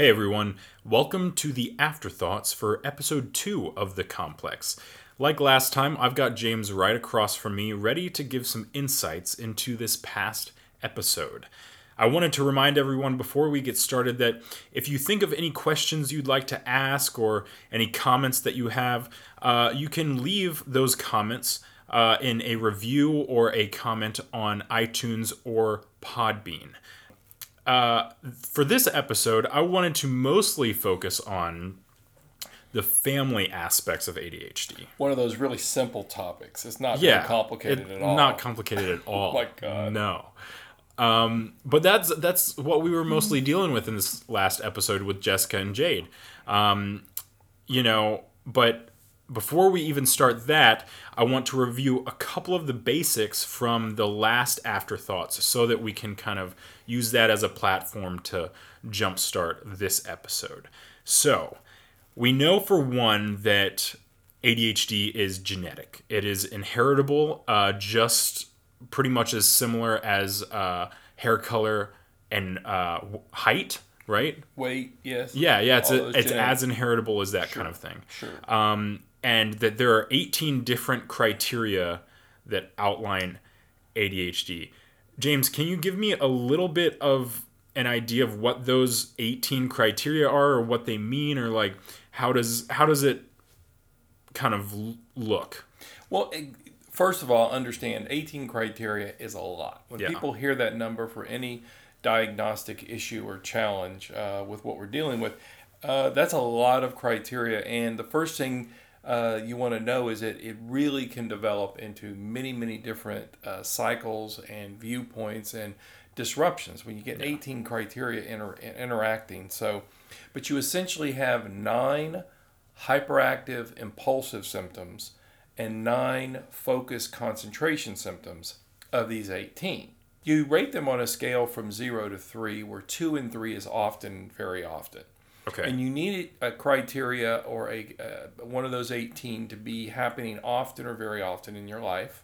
Hey everyone, welcome to the Afterthoughts for episode 2 of The Complex. Like last time, I've got James right across from me, ready to give some insights into this past episode. I wanted to remind everyone before we get started that if you think of any questions you'd like to ask or any comments that you have, you can leave those comments in a review or a comment on iTunes or Podbean. For this episode, I wanted to mostly focus on the family aspects of ADHD. One of those really simple topics. It's not very complicated at all. Not complicated at all. Oh my God. No. But that's what we were mostly dealing with in this last episode with Jessica and Jade. But before we even start that, I want to review a couple of the basics from the last Afterthoughts so that we can kind of use that as a platform to jumpstart this episode. So, we know for one that ADHD is genetic. It is inheritable, just pretty much as similar as hair color and height, right? Weight, yes. Yeah, it's as inheritable as that kind of thing. Sure. And that there are 18 different criteria that outline ADHD. James, can you give me a little bit of an idea of what those 18 criteria are, or what they mean, or like how does it kind of look? Well, first of all, understand 18 criteria is a lot. When people hear that number for any diagnostic issue or challenge with what we're dealing with, that's a lot of criteria. And the first thing you want to know is that it really can develop into many, many different cycles and viewpoints and disruptions when you get 18 criteria interacting. But you essentially have 9 hyperactive impulsive symptoms and 9 focus concentration symptoms of these 18. You rate them on a scale from 0 to 3, where 2 and 3 is often, very often. Okay. And you need a criteria or one of those 18 to be happening often or very often in your life.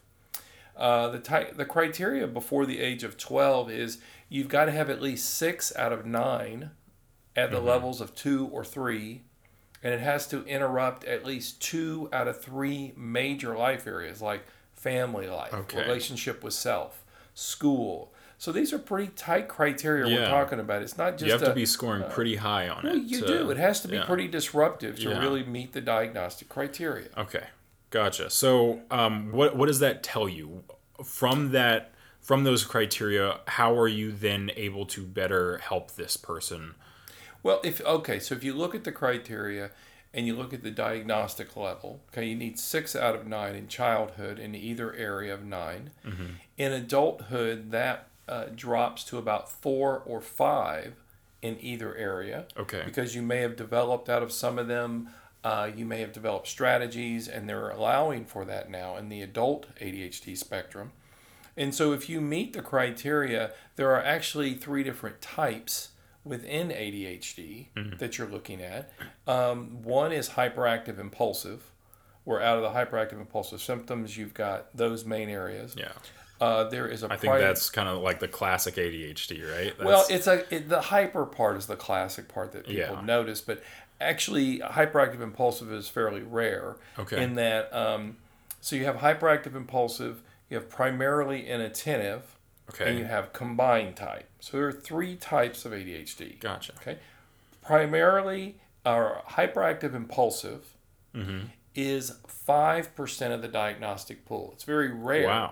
The criteria before the age of 12 is you've got to have at least 6 out of 9 at the levels of 2 or 3, and it has to interrupt at least 2 out of 3 major life areas like family life, relationship with self, school. So these are pretty tight criteria we're talking about. It's not just you have to be scoring pretty high on it. You do. It has to be pretty disruptive to really meet the diagnostic criteria. Okay, gotcha. So, what does that tell you from those criteria? How are you then able to better help this person? Well, if you look at the criteria and you look at the diagnostic level, you need 6 out of 9 in childhood in either area of 9. Mm-hmm. In adulthood, that drops to about 4 or 5 in either area. Okay. Because you may have developed out of some of them, you may have developed strategies, and they're allowing for that now in the adult ADHD spectrum. And so if you meet the criteria, there are actually 3 different types within ADHD that you're looking at. One is hyperactive impulsive, where out of the hyperactive impulsive symptoms, you've got those main areas. Yeah. There is I think that's kind of like the classic ADHD, right? The hyper part is the classic part that people notice, but actually hyperactive impulsive is fairly rare. Okay. In that, so you have hyperactive impulsive, you have primarily inattentive, and you have combined type. So there are 3 types of ADHD. Gotcha. Okay. Primarily, our hyperactive impulsive is 5% of the diagnostic pool. It's very rare. Wow.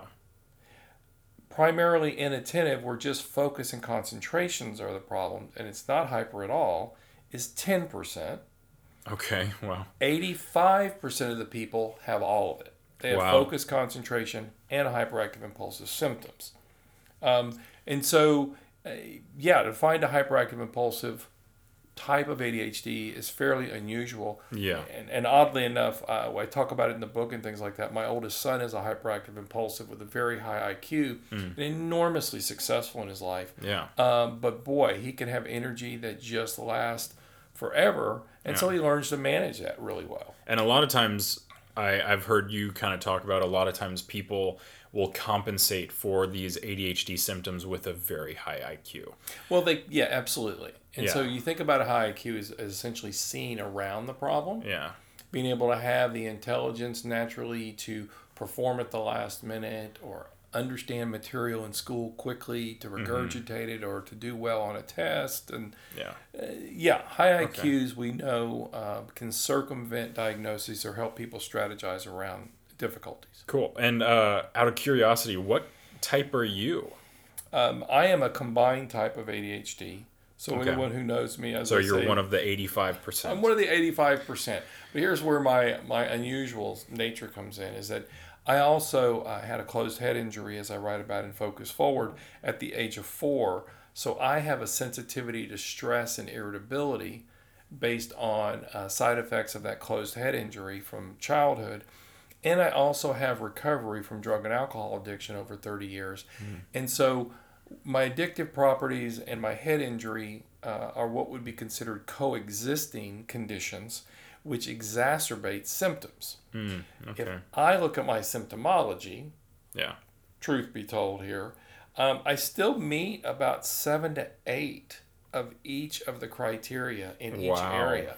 Primarily inattentive, where just focus and concentrations are the problem, and it's not hyper at all, is 10%. Okay, wow. 85% of the people have all of it. They have focus, concentration, and hyperactive impulsive symptoms. And so, to find a hyperactive impulsive type of ADHD is fairly unusual. Yeah. And oddly enough, I talk about it in the book and things like that. My oldest son is a hyperactive impulsive with a very high IQ and enormously successful in his life. Yeah. But boy, he can have energy that just lasts forever. And so he learns to manage that really well. And a lot of times I've heard you kind of talk about a lot of times people will compensate for these ADHD symptoms with a very high IQ. Well, absolutely. And so you think about a high IQ as essentially seeing around the problem. Yeah. Being able to have the intelligence naturally to perform at the last minute or understand material in school quickly, to regurgitate it or to do well on a test. And high IQs we know can circumvent diagnoses or help people strategize around difficulties. Cool. And out of curiosity, what type are you? I am a combined type of ADHD. So anyone who knows me, so you're one of the 85%. I'm one of the 85%. But here's where my unusual nature comes in, is that I also had a closed head injury, as I write about in Focus Forward, at the age of 4. So I have a sensitivity to stress and irritability based on side effects of that closed head injury from childhood. And I also have recovery from drug and alcohol addiction over 30 years. And so my addictive properties and my head injury are what would be considered coexisting conditions, which exacerbate symptoms. If I look at my symptomology, truth be told here, I still meet about 7 to 8 of each of the criteria in each area.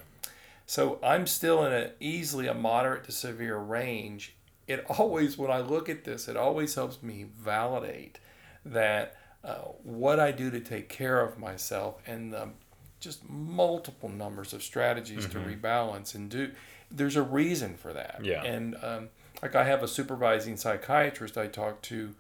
So I'm still in easily a moderate to severe range. It always, when I look at this, it always helps me validate that what I do to take care of myself and just multiple numbers of strategies to rebalance and do. There's a reason for that. Yeah. And like I have a supervising psychiatrist I talk to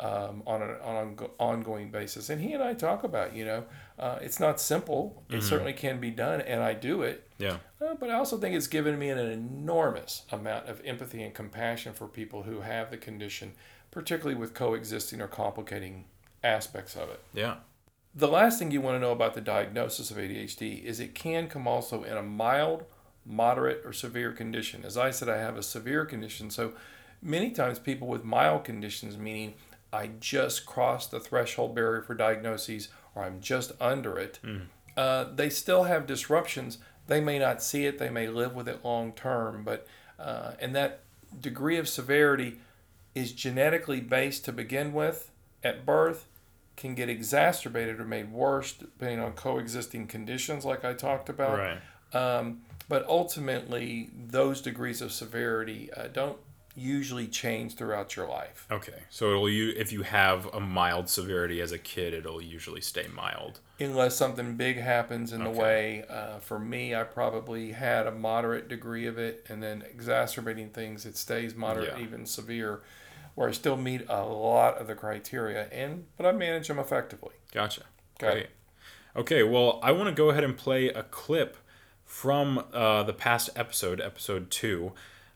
on an ongoing basis, and he and I talk about, it's not simple. It certainly can be done, and I do it. Yeah. But I also think it's given me an enormous amount of empathy and compassion for people who have the condition, particularly with coexisting or complicating aspects of it. Yeah. The last thing you want to know about the diagnosis of ADHD is it can come also in a mild, moderate, or severe condition. As I said, I have a severe condition, so many times people with mild conditions, meaning I just crossed the threshold barrier for diagnoses or I'm just under it, they still have disruptions. They may not see it, they may live with it long term, but and that degree of severity is genetically based to begin with at birth, can get exacerbated or made worse depending on coexisting conditions like I talked about. Right. But ultimately, those degrees of severity don't usually change throughout your life. Okay. So if you have a mild severity as a kid, it'll usually stay mild. Unless something big happens in the way. For me, I probably had a moderate degree of it, and then exacerbating things, it stays moderate, even severe, where I still meet a lot of the criteria, but I manage them effectively. Gotcha. Great. Okay, well, I want to go ahead and play a clip from the past episode 2,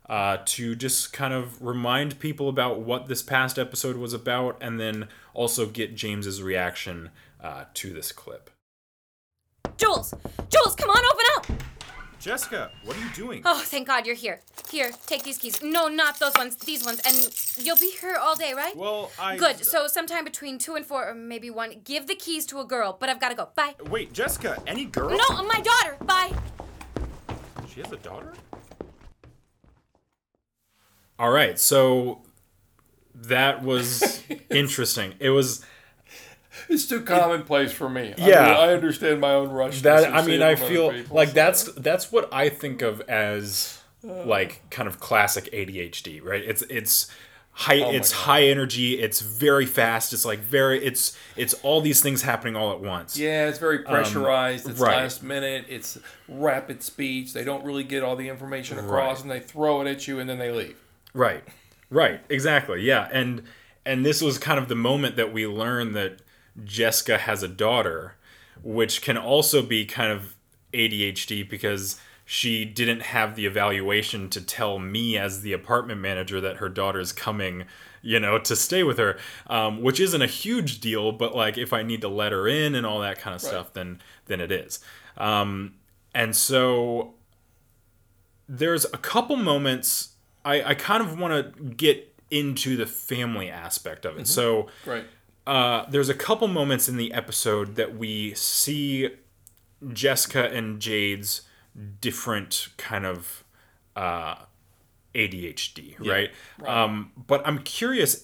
to just kind of remind people about what this past episode was about, and then also get James's reaction to this clip. Jules, come on, open up! Jessica, what are you doing? Oh, thank God you're here. Here, take these keys. No, not those ones, these ones. And you'll be here all day, right? Well, Good, so sometime between 2 and 4, or maybe 1, give the keys to a girl, but I've got to go. Bye. Wait, Jessica, any girl? No, my daughter. Bye. She has a daughter? All right, so that was interesting. It's too commonplace for me. Yeah, I understand my own rush. I feel like that's what I think of as like kind of classic ADHD, right? It's high energy. It's very fast. It's like it's all these things happening all at once. Yeah, it's very pressurized. It's last minute. It's rapid speech. They don't really get all the information across, and they throw it at you, and then they leave. Right, exactly. Yeah, and this was kind of the moment that we learned that Jessica has a daughter, which can also be kind of ADHD because she didn't have the evaluation to tell me as the apartment manager that her daughter's coming, to stay with her, which isn't a huge deal, but like if I need to let her in and all that kind of stuff, then it is. And so there's a couple moments I kind of want to get into the family aspect of it. So there's a couple moments in the episode that we see Jessica and Jade's different kind of ADHD, Yeah, right? right. But I'm curious,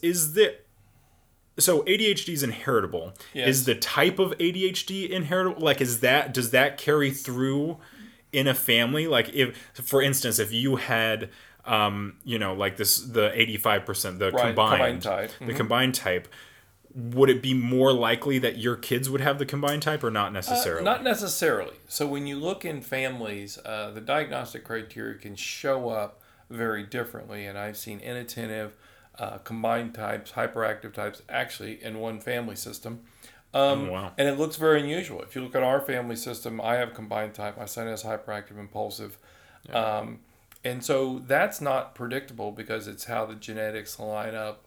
so ADHD is inheritable. Yes. Is the type of ADHD inheritable? Like, does that carry through in a family? Like, if, for instance, if you had, like the 85%, the Right, combined type. the combined type, would it be more likely that your kids would have the combined type, or not necessarily? Not necessarily. So when you look in families, the diagnostic criteria can show up very differently, and I've seen inattentive, combined types, hyperactive types, actually in one family system. Oh, wow. And it looks very unusual. If you look at our family system, I have combined type. My son has hyperactive impulsive. Yeah. And so that's not predictable because it's how the genetics line up,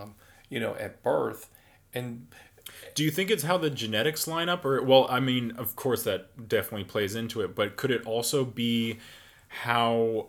at birth. And Do you think it's how the genetics line up? Or, well, I mean, of course that definitely plays into it, but could it also be how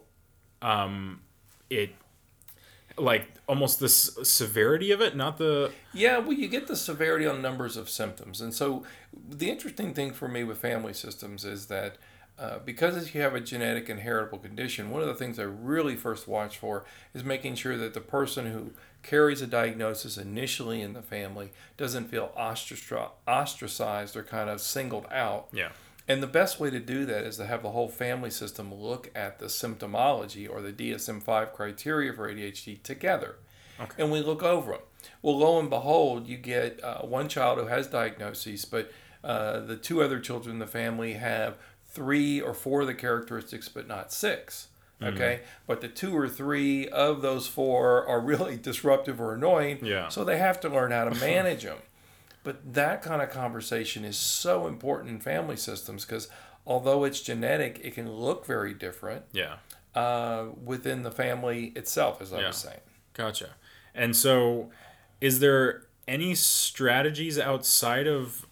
it, like, almost the severity of it, not the... Yeah, well, you get the severity on numbers of symptoms. And so the interesting thing for me with family systems is that because you have a genetic inheritable condition, one of the things I really first watch for is making sure that the person who carries a diagnosis initially in the family doesn't feel ostracized or kind of singled out. Yeah. And the best way to do that is to have the whole family system look at the symptomology or the DSM-5 criteria for ADHD together. Okay. And we look over them. Well, lo and behold, you get one child who has diagnoses, but the two other children in the family have 3 or 4 of the characteristics, but not 6. Okay, but the 2 or 3 of those 4 are really disruptive or annoying. Yeah. So they have to learn how to manage them. But that kind of conversation is so important in family systems because although it's genetic, it can look very different. Yeah. Within the family itself, as I was saying. Gotcha. And so, is there any strategies outside of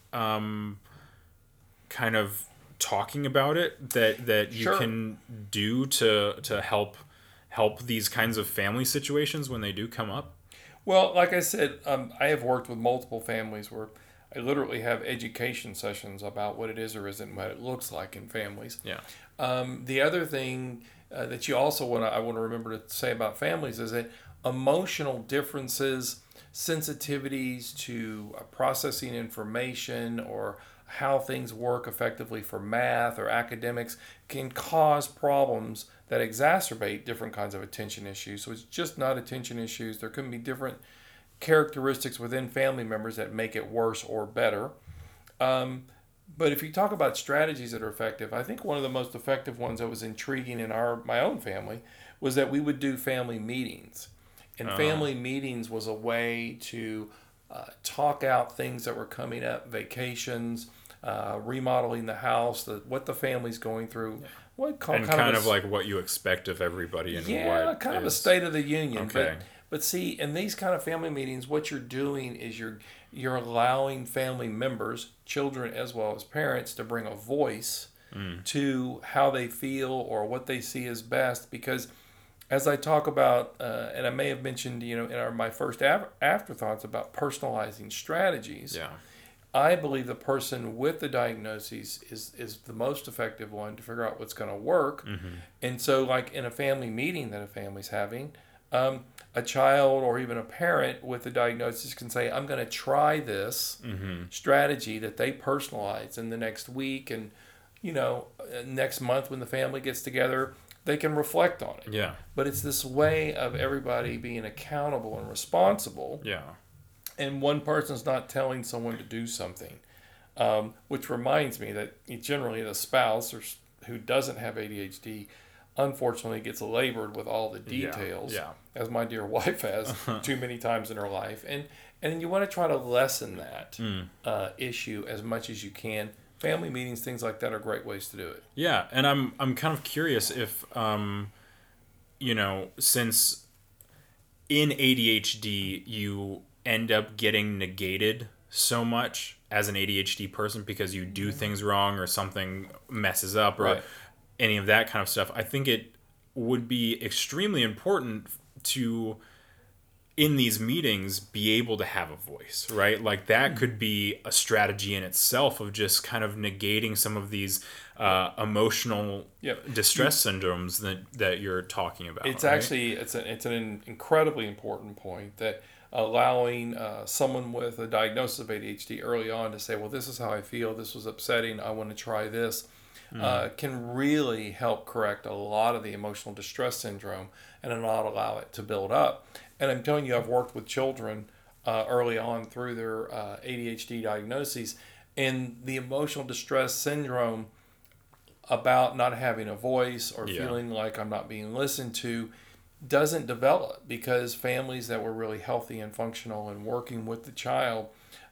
kind of talking about it that you Sure. can do to help these kinds of family situations when they do come up? Well, like I said, I have worked with multiple families where I literally have education sessions about what it is or isn't, what it looks like in families. Yeah. The other thing that you also I want to remember to say about families is that emotional differences, sensitivities to processing information or how things work effectively for math or academics can cause problems that exacerbate different kinds of attention issues. So it's just not attention issues. There can be different characteristics within family members that make it worse or better. But if you talk about strategies that are effective, I think one of the most effective ones that was intriguing in my own family was that we would do family meetings. And family meetings was a way to talk out things that were coming up, vacations, remodeling the house, what the family's going through. Kind of like what you expect of everybody and what kind of a is... state of the union. Okay. But see, in these kind of family meetings, what you're doing is you're allowing family members, children as well as parents, to bring a voice to how they feel or what they see as best. Because as I talk about, and I may have mentioned, in my first afterthoughts about personalizing strategies. Yeah. I believe the person with the diagnosis is the most effective one to figure out what's going to work. Mm-hmm. And so, like in a family meeting that a family's having, a child or even a parent with the diagnosis can say, I'm going to try this strategy that they personalize in the next week. And, next month when the family gets together, they can reflect on it. Yeah. But it's this way of everybody being accountable and responsible. Yeah. And one person's not telling someone to do something, which reminds me that generally the spouse who doesn't have ADHD unfortunately gets labored with all the details, as my dear wife has too many times in her life. And you want to try to lessen that issue as much as you can. Family meetings, things like that are great ways to do it. Yeah, and I'm kind of curious if, since in ADHD you end up getting negated so much as an ADHD person because you do things wrong or something messes up or any of that kind of stuff. I think it would be extremely important to in these meetings be able to have a voice, right? Like that could be a strategy in itself of just kind of negating some of these emotional distress syndromes that you're talking about. It's right? actually it's an incredibly important point that allowing someone with a diagnosis of ADHD early on to say, well, this is how I feel, this was upsetting, I want to try this, can really help correct a lot of the emotional distress syndrome and not allow it to build up. And I'm telling you, I've worked with children early on through their ADHD diagnoses, and the emotional distress syndrome about not having a voice or feeling like I'm not being listened to doesn't develop because families that were really healthy and functional and working with the child,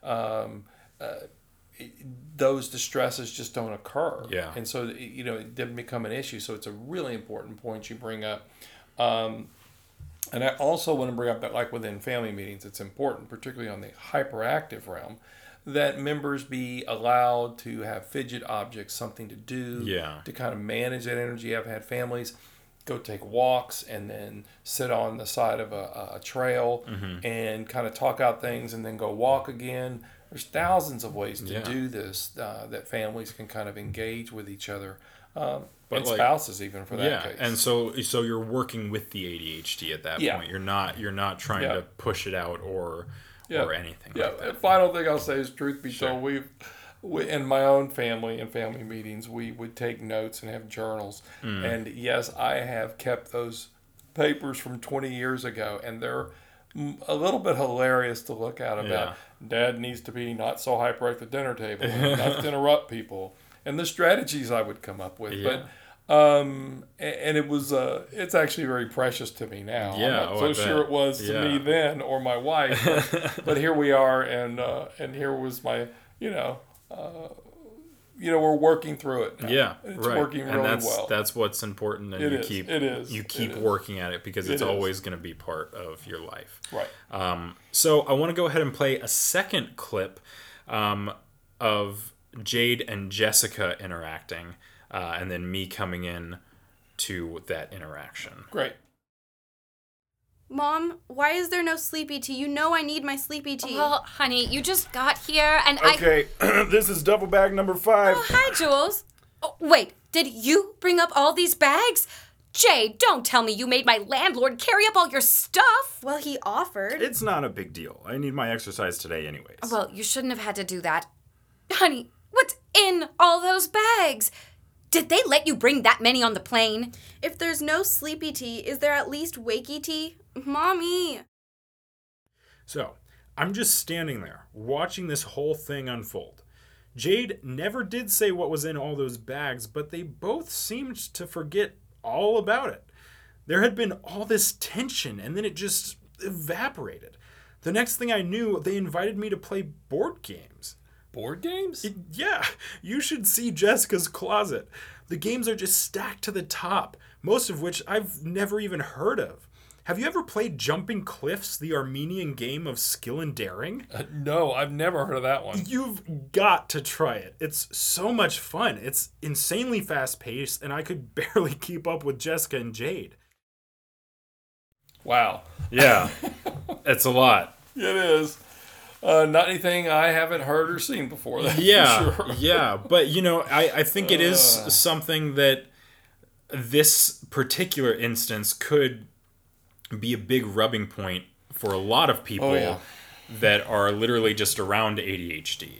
those distresses just don't occur. Yeah. And so, it didn't become an issue. So it's a really important point you bring up. And I also want to bring up that, like within family meetings, it's important, particularly on the hyperactive realm, that members be allowed to have fidget objects, something to do, to kind of manage that energy. I've had families go take walks and then sit on the side of a trail and kind of talk out things and then go walk again. There's thousands of ways to do this that families can kind of engage with each other. And spouses even for that case. And so you're working with the ADHD at that point. You're not trying to push it out or anything like that. The final thing I'll say is, truth be told, we in my own family and family meetings, we would take notes and have journals. And yes, I have kept those papers from 20 years ago, and they're a little bit hilarious to look at about Dad needs to be not so hyper at the dinner table and not to interrupt people, and the strategies I would come up with. But and it was it's actually very precious to me now. I'm not so sure it was to me then or my wife, but here we are, and here was my we're working through it now. Yeah, it's working really well. That's what's important, and you keep working at it because it's always going to be part of your life. Right. So I want to go ahead and play a second clip of Jade and Jessica interacting, and then me coming in to that interaction. Great. Mom, why is there no sleepy tea? You know I need my sleepy tea. Well, honey, you just got here and Okay, this is duffel bag number 5. Oh, hi, Jules. Oh, wait, did you bring up all these bags? Jade, don't tell me you made my landlord carry up all your stuff. Well, he offered. It's not a big deal. I need my exercise today anyways. Well, you shouldn't have had to do that. Honey, what's in all those bags? Did they let you bring that many on the plane? If there's no sleepy tea, is there at least wakey tea? Mommy! So, I'm just standing there, watching this whole thing unfold. Jade never did say what was in all those bags, but they both seemed to forget all about it. There had been all this tension, and then it just evaporated. The next thing I knew, they invited me to play board games. Board games? Yeah, you should see Jessica's closet. The games are just stacked to the top, most of which I've never even heard of. Have you ever played Jumping Cliffs, the Armenian game of skill and daring? No, I've never heard of that one. You've got to try it. It's so much fun. It's insanely fast-paced, and I could barely keep up with Jessica and Jade. Wow. Yeah, it's a lot. It is. Not anything I haven't heard or seen before. That's for sure. Yeah. But, I think it is something that this particular instance could be a big rubbing point for a lot of people that are literally just around ADHD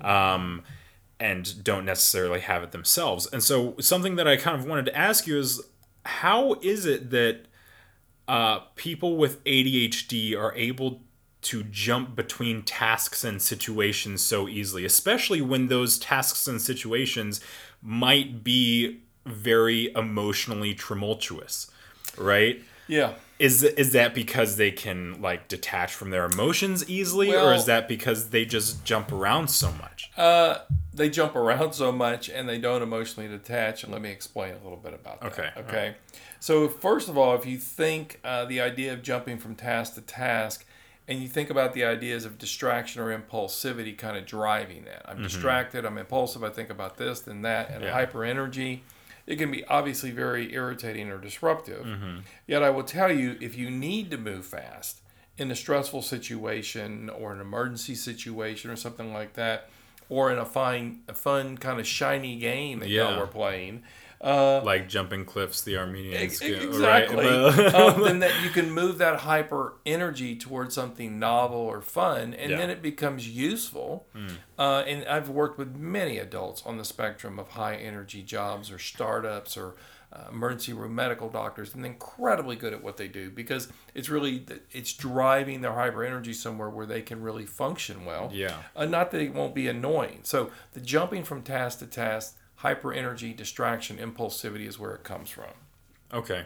and don't necessarily have it themselves. And so something that I kind of wanted to ask you is, how is it that people with ADHD are able to jump between tasks and situations so easily, especially when those tasks and situations might be very emotionally tumultuous, right? Yeah. Is that because they can detach from their emotions easily, or is that because they just jump around so much? They jump around so much and they don't emotionally detach, and let me explain a little bit about that. Okay. Right. So first of all, if you think the idea of jumping from task to task, and you think about the ideas of distraction or impulsivity kind of driving that. I'm distracted, I'm impulsive, I think about this, then that, and hyper energy. It can be obviously very irritating or disruptive. Yet I will tell you, if you need to move fast in a stressful situation or an emergency situation or something like that, or in a fun kind of shiny game that y'all were playing. Like jumping cliffs, the Armenians. Exactly. Right? Then that you can move that hyper energy towards something novel or fun, and then it becomes useful. And I've worked with many adults on the spectrum of high energy jobs or startups or emergency room medical doctors, and incredibly good at what they do because it's driving their hyper energy somewhere where they can really function well. Not that it won't be annoying. So the jumping from task to task, hyper energy, distraction, impulsivity is where it comes from. Okay.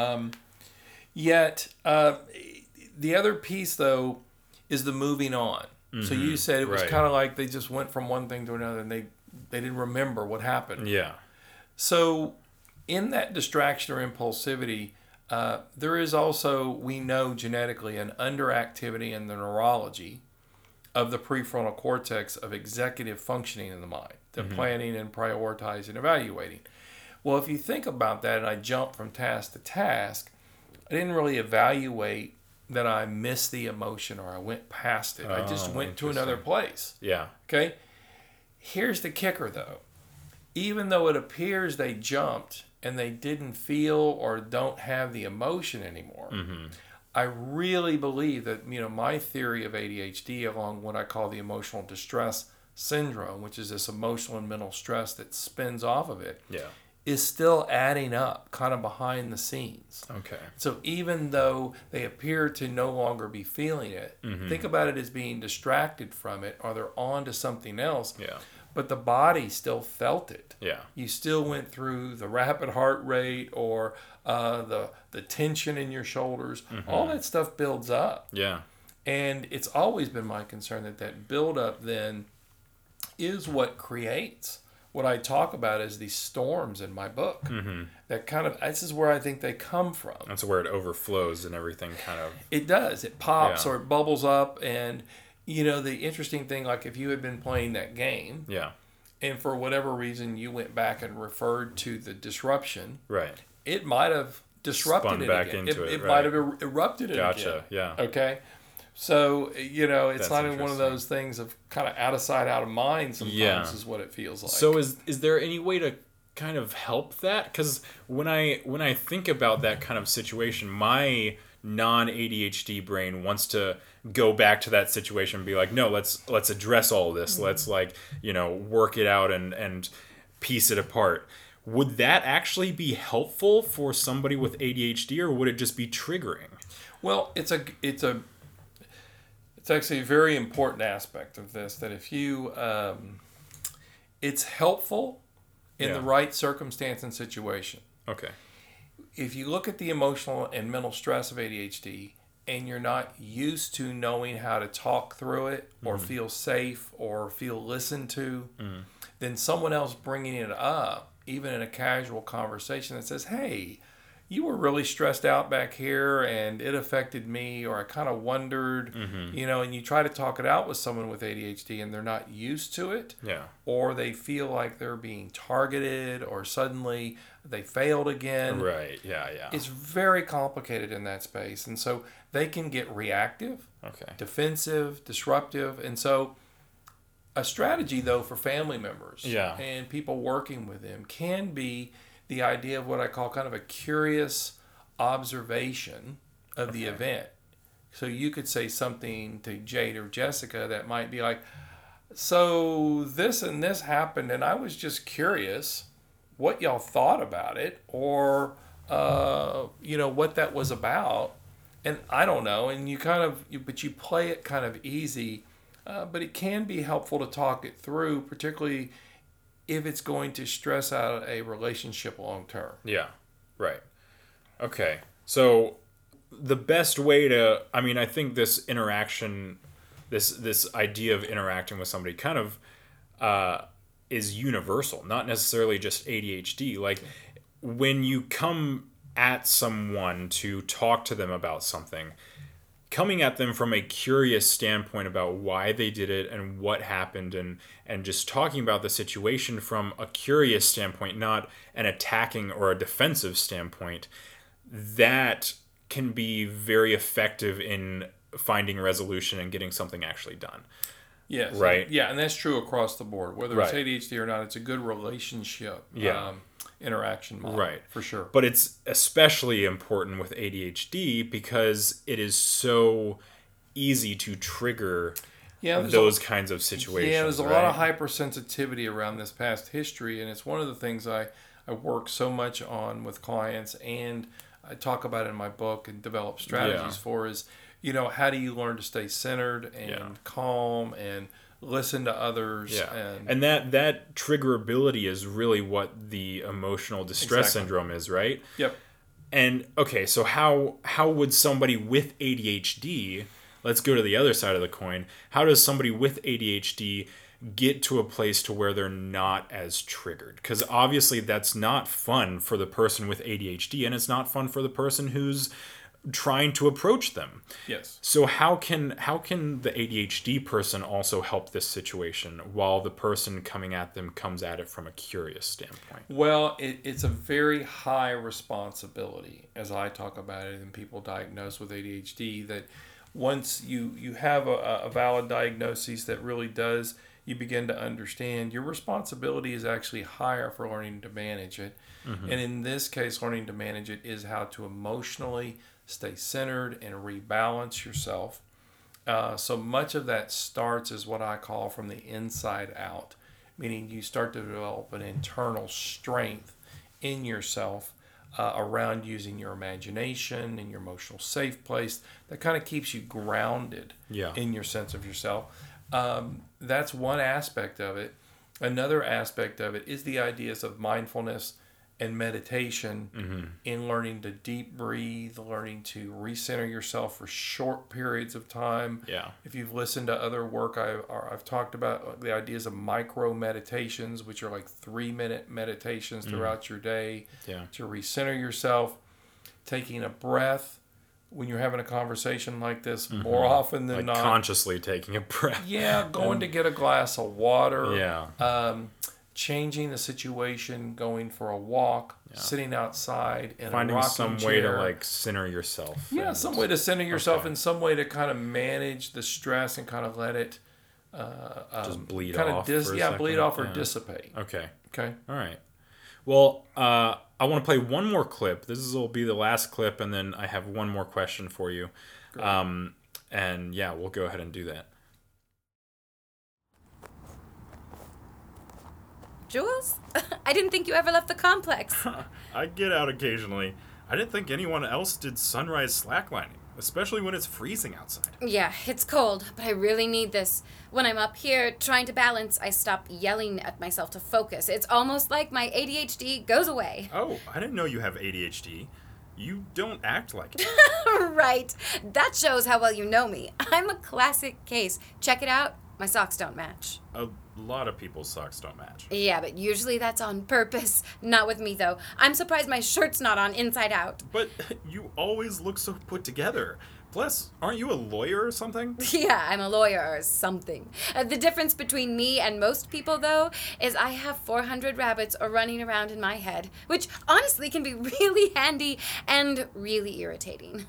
Yet the other piece though is the moving on. So you said it was kind of like they just went from one thing to another and they didn't remember what happened. So in that distraction or impulsivity, there is also, we know genetically, an underactivity in the neurology of the prefrontal cortex of executive functioning in the mind, the planning and prioritizing, evaluating. Well, if you think about that, and I jump from task to task, I didn't really evaluate that I missed the emotion or I went past it. I just went to another place. Okay? Here's the kicker, though. Even though it appears they jumped and they didn't feel or don't have the emotion anymore, I really believe that, my theory of ADHD, along what I call the emotional distress syndrome, which is this emotional and mental stress that spins off of it, is still adding up kind of behind the scenes. Okay. So even though they appear to no longer be feeling it, think about it as being distracted from it, or they're on to something else. But the body still felt it. You still went through the rapid heart rate or the tension in your shoulders. All that stuff builds up. And it's always been my concern that buildup then is what creates what I talk about as these storms in my book. That kind of, this is where I think they come from. That's where it overflows and everything kind of... It does. It pops or it bubbles up. And, the interesting thing, like if you had been playing that game... and for whatever reason you went back and referred to the disruption... it might have disrupted Spun it back again. Into it might have erupted it again. Okay? So, it's That's not one of those things of kind of out of sight, out of mind sometimes is what it feels like. So is there any way to kind of help that? Because when I think about that kind of situation, my non-ADHD brain wants to go back to that situation and be like, no, let's address all of this. Let's work it out and piece it apart. Would that actually be helpful for somebody with ADHD, or would it just be triggering? Well, it's actually a very important aspect of this, that if you, it's helpful in the right circumstance and situation. Okay. If you look at the emotional and mental stress of ADHD and you're not used to knowing how to talk through it or feel safe or feel listened to, then someone else bringing it up, even in a casual conversation that says, hey, you were really stressed out back here and it affected me, or I kind of wondered, and you try to talk it out with someone with ADHD and they're not used to it, or they feel like they're being targeted, or suddenly they failed again. It's very complicated in that space. And so they can get reactive, defensive, disruptive. And so a strategy, though, for family members and people working with them can be the idea of what I call kind of a curious observation of the event. So you could say something to Jade or Jessica that might be like, so this and this happened, and I was just curious what y'all thought about it, or, what that was about. And I don't know. And you play it kind of easy, but it can be helpful to talk it through, particularly if it's going to stress out a relationship long term. Okay. So the best way to, I think this interaction, this idea of interacting with somebody kind of is universal, not necessarily just ADHD. Like when you come at someone to talk to them about something, coming at them from a curious standpoint about why they did it and what happened, and just talking about the situation from a curious standpoint, not an attacking or a defensive standpoint, that can be very effective in finding resolution and getting something actually done. Yes. Right. Yeah, and that's true across the board. Whether it's Right. ADHD or not, it's a good relationship interaction model. Right. For sure. But it's especially important with ADHD because it is so easy to trigger those kinds of situations. Yeah, there's a lot of hypersensitivity around this past history, and it's one of the things I work so much on with clients, and I talk about in my book and develop strategies for is, how do you learn to stay centered and calm and listen to others? Yeah. And that triggerability is really what the emotional distress syndrome is, right? Yep. And okay, so how would somebody with ADHD, let's go to the other side of the coin, how does somebody with ADHD get to a place to where they're not as triggered? Because obviously that's not fun for the person with ADHD, and it's not fun for the person who's trying to approach them. Yes. So how can the ADHD person also help this situation while the person coming at them comes at it from a curious standpoint? Well, it's a very high responsibility, as I talk about it, in people diagnosed with ADHD, that once you have a valid diagnosis that really does, you begin to understand your responsibility is actually higher for learning to manage it. Mm-hmm. And in this case, learning to manage it is how to emotionally stay centered and rebalance yourself. So much of that starts as what I call from the inside out, meaning you start to develop an internal strength in yourself around using your imagination and your emotional safe place that kind of keeps you grounded in your sense of yourself. That's one aspect of it. Another aspect of it is the ideas of mindfulness and meditation in learning to deep breathe, learning to recenter yourself for short periods of time. Yeah. If you've listened to other work, I've talked about the ideas of micro meditations, which are like 3-minute meditations throughout your day to recenter yourself, taking a breath when you're having a conversation like this more often than not. Consciously taking a breath. Yeah, going to get a glass of water. Yeah. Changing the situation, going for a walk, sitting outside in finding a rocking some chair. way to center yourself. Yeah, some way to center yourself and some way to kind of manage the stress and kind of let it just bleed kind off. Bleed off or dissipate. Okay. Okay. All right. Well, I want to play one more clip. This will be the last clip, and then I have one more question for you. Great. And yeah, we'll go ahead and do that. Jules? I didn't think you ever left the complex. I get out occasionally. I didn't think anyone else did sunrise slacklining, especially when it's freezing outside. Yeah, it's cold, but I really need this. When I'm up here trying to balance, I stop yelling at myself to focus. It's almost like my ADHD goes away. Oh, I didn't know you have ADHD. You don't act like it. Right. That shows how well you know me. I'm a classic case. Check it out. My socks don't match. A lot of people's socks don't match. Yeah, but usually that's on purpose. Not with me, though. I'm surprised my shirt's not on inside out. But you always look so put together. Plus, aren't you a lawyer or something? Yeah, I'm a lawyer or something. The difference between me and most people, though, is I have 400 rabbits running around in my head, which honestly can be really handy and really irritating.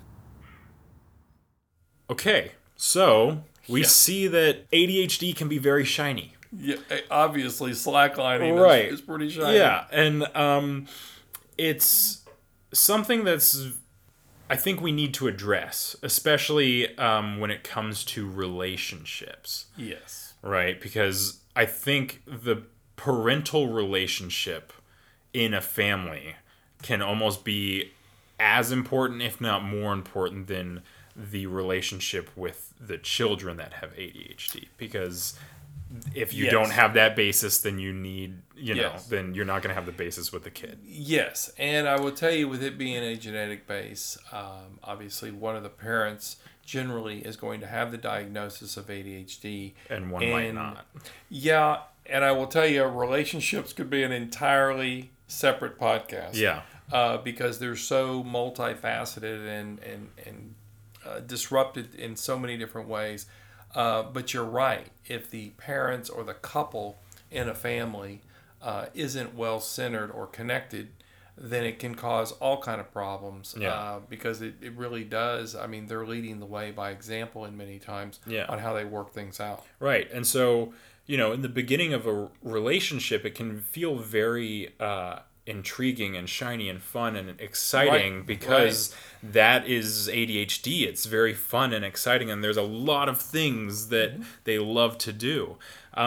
Okay, so we see that ADHD can be very shiny. Yeah, obviously slacklining is pretty shiny. Yeah, and it's something that's, I think we need to address, especially when it comes to relationships. Yes. Right, because I think the parental relationship in a family can almost be as important, if not more important, than the relationship with the children that have ADHD. Because if you don't have that basis, then you need, then you're not going to have the basis with the kid. Yes, and I will tell you, with it being a genetic base, obviously one of the parents generally is going to have the diagnosis of ADHD. And one might not. Yeah, and I will tell you, relationships could be an entirely separate podcast. Yeah. Because they're so multifaceted and disrupted in so many different ways. But you're right. If the parents or the couple in a family isn't well centered or connected, then it can cause all kind of problems. Yeah. Because it really does. I mean, they're leading the way by example in many times on how they work things out. Right. And so, in the beginning of a relationship, it can feel very intriguing and shiny and fun and exciting because that is ADHD. It's very fun and exciting, and there's a lot of things that they love to do.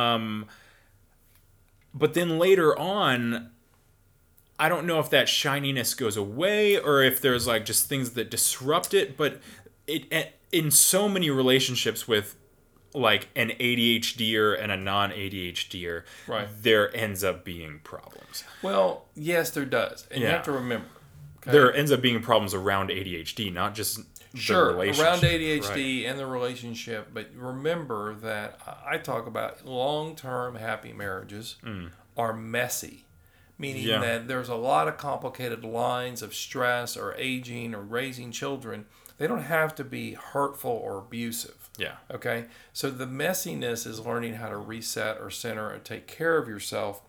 But then later on, I don't know if that shininess goes away or if there's like just things that disrupt it, but in so many relationships with like an ADHDer and a non-ADHDer, there ends up being problems. Well, yes, there does. And you have to remember. Okay? There ends up being problems around ADHD, not just the relationship. Around ADHD and the relationship. But remember that I talk about long-term happy marriages are messy. Meaning that there's a lot of complicated lines of stress or aging or raising children. They don't have to be hurtful or abusive. Yeah. Okay? So the messiness is learning how to reset or center or take care of yourself.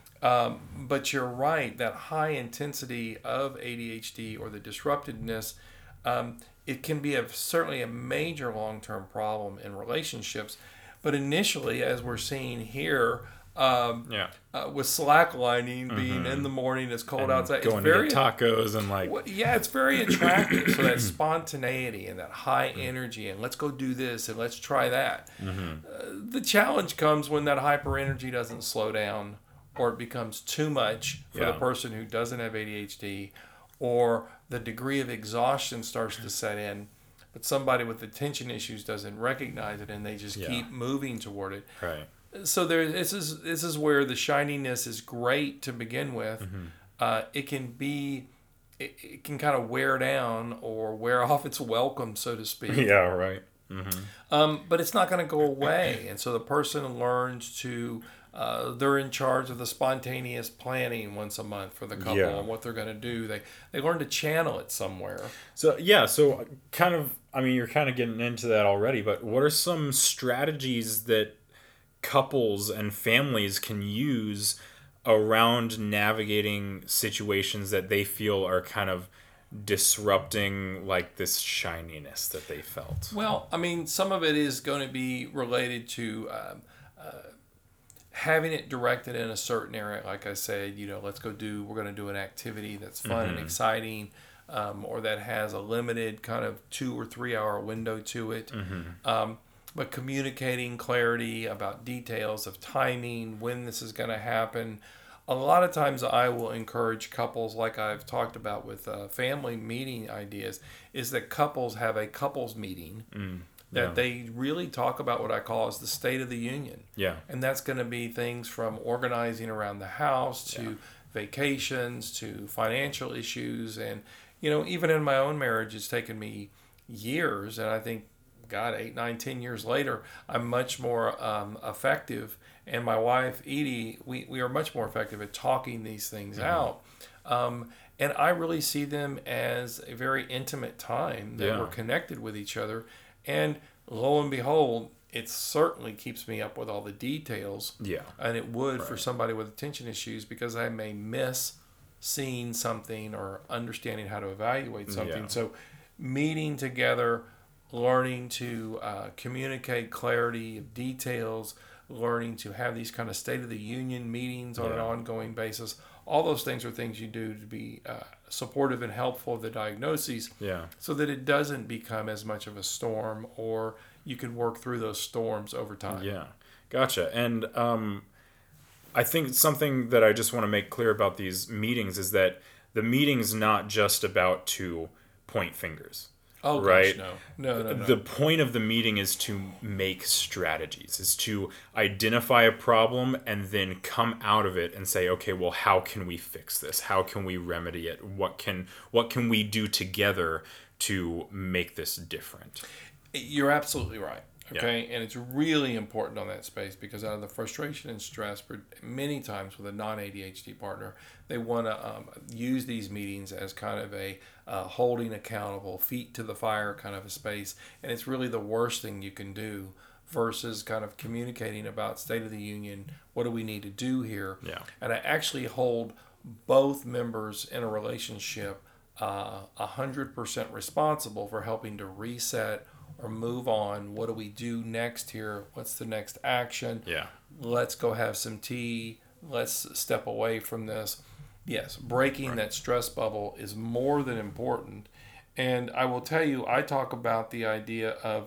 But you're right, that high intensity of ADHD or the disruptedness, it can be certainly a major long-term problem in relationships. But initially, as we're seeing here, with slacklining, being in the morning, it's cold outside, going to get tacos and it's very attractive. So that spontaneity and that high energy, and let's go do this and let's try that. The challenge comes when that hyper energy doesn't slow down, or it becomes too much for the person who doesn't have ADHD, or the degree of exhaustion starts to set in. But somebody with attention issues doesn't recognize it, and they just keep moving toward it. Right. So this is where the shininess is great to begin with. It can kind of wear down or wear off its welcome, so to speak. Yeah, right. But it's not going to go away, and so the person learns to. They're in charge of the spontaneous planning once a month for the couple and what they're going to do. They learn to channel it somewhere. So kind of. I mean, you're kind of getting into that already. But what are some strategies that couples and families can use around navigating situations that they feel are kind of disrupting like this shininess that they felt? Well, I mean, some of it is going to be related to having it directed in a certain area. Like I said, we're going to do an activity that's fun and exciting, or that has a limited kind of 2 or 3 hour window to it. But communicating clarity about details of timing, when this is going to happen. A lot of times I will encourage couples, like I've talked about with family meeting ideas, is that couples have a couples meeting that they really talk about what I call as the State of the Union. Yeah. And that's going to be things from organizing around the house to vacations to financial issues. And, even in my own marriage, it's taken me years, and I think, 8, 9, 10 years later, I'm much more effective. And my wife, Edie, we are much more effective at talking these things out. And I really see them as a very intimate time that we're connected with each other. And lo and behold, it certainly keeps me up with all the details. Yeah. And it would for somebody with attention issues, because I may miss seeing something or understanding how to evaluate something. So meeting together, learning to communicate clarity of details, learning to have these kind of State of the Union meetings on an ongoing basis. All those things are things you do to be supportive and helpful of the diagnoses, so that it doesn't become as much of a storm, or you can work through those storms over time. Yeah, gotcha. And I think something that I just want to make clear about these meetings is that the meeting's not just about to point fingers. Oh, right? Gosh, no. The point of the meeting is to make strategies, is to identify a problem and then come out of it and say, okay, well, how can we fix this? How can we remedy it? What can we do together to make this different? You're absolutely right. Okay, and it's really important on that space, because out of the frustration and stress, many times with a non-ADHD partner, they want to use these meetings as kind of a holding accountable, feet to the fire kind of a space, and it's really the worst thing you can do, versus kind of communicating about State of the Union, what do we need to do here? And I actually hold both members in a relationship 100% responsible for helping to reset or move on. What do we do next here? What's the next action? Yeah. Let's go have some tea. Let's step away from this. Yes, breaking that stress bubble is more than important. And I will tell you, I talk about the idea of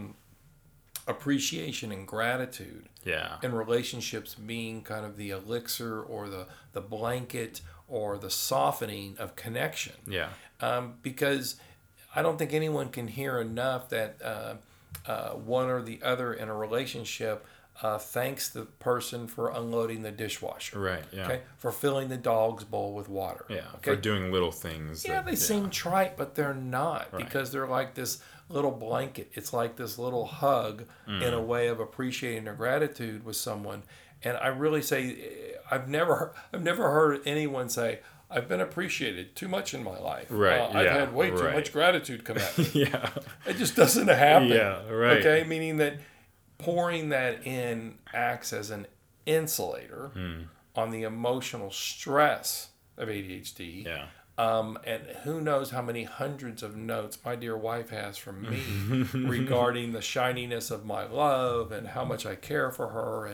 appreciation and gratitude in relationships being kind of the elixir or the blanket or the softening of connection. Yeah. Because I don't think anyone can hear enough that one or the other in a relationship thanks the person for unloading the dishwasher. Right, yeah. Okay? For filling the dog's bowl with water. Yeah, okay? for doing little things. Yeah, they seem trite, but they're not, because they're like this little blanket. It's like this little hug in a way of appreciating their gratitude with someone. And I really say, I've never heard anyone say, I've been appreciated too much in my life. Right. I've had way too much gratitude come at me. Yeah. It just doesn't happen. Yeah, right. Okay, meaning that pouring that in acts as an insulator on the emotional stress of ADHD. Yeah. And who knows how many hundreds of notes my dear wife has from me regarding the shininess of my love and how much I care for her.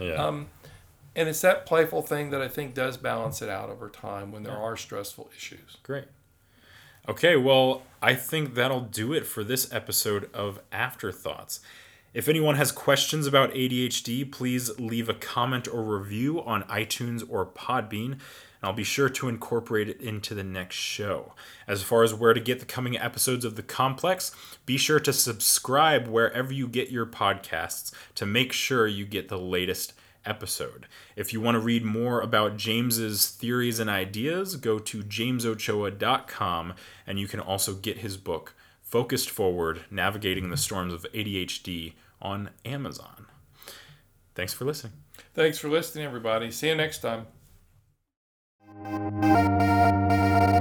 And it's that playful thing that I think does balance it out over time when there are stressful issues. Great. Okay, well, I think that'll do it for this episode of Afterthoughts. If anyone has questions about ADHD, please leave a comment or review on iTunes or Podbean, and I'll be sure to incorporate it into the next show. As far as where to get the coming episodes of The Complex, be sure to subscribe wherever you get your podcasts to make sure you get the latest episode. If you want to read more about James's theories and ideas, go to jamesochoa.com, and you can also get his book, Focused Forward, Navigating the Storms of ADHD, on Amazon. Thanks for listening. Thanks for listening, everybody. See you next time.